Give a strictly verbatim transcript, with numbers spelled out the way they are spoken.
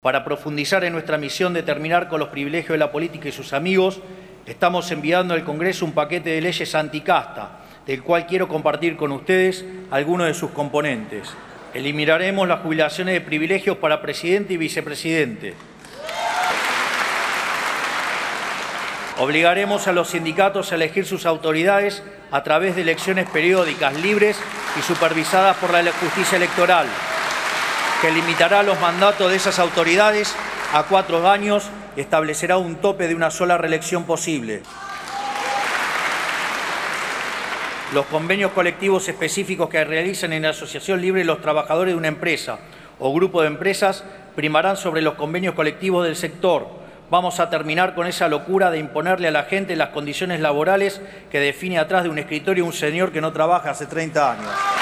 Para profundizar en nuestra misión de terminar con los privilegios de la política y sus amigos, estamos enviando al Congreso un paquete de leyes anticasta, del cual quiero compartir con ustedes algunos de sus componentes. Eliminaremos las jubilaciones de privilegios para presidente y vicepresidente. Obligaremos a los sindicatos a elegir sus autoridades a través de elecciones periódicas, libres y supervisadas por la justicia electoral, que limitará los mandatos de esas autoridades a cuatro años y establecerá un tope de una sola reelección posible. Los convenios colectivos específicos que realicen en la asociación libre los trabajadores de una empresa o grupo de empresas primarán sobre los convenios colectivos del sector. Vamos a terminar con esa locura de imponerle a la gente las condiciones laborales que define atrás de un escritorio un señor que no trabaja hace treinta años.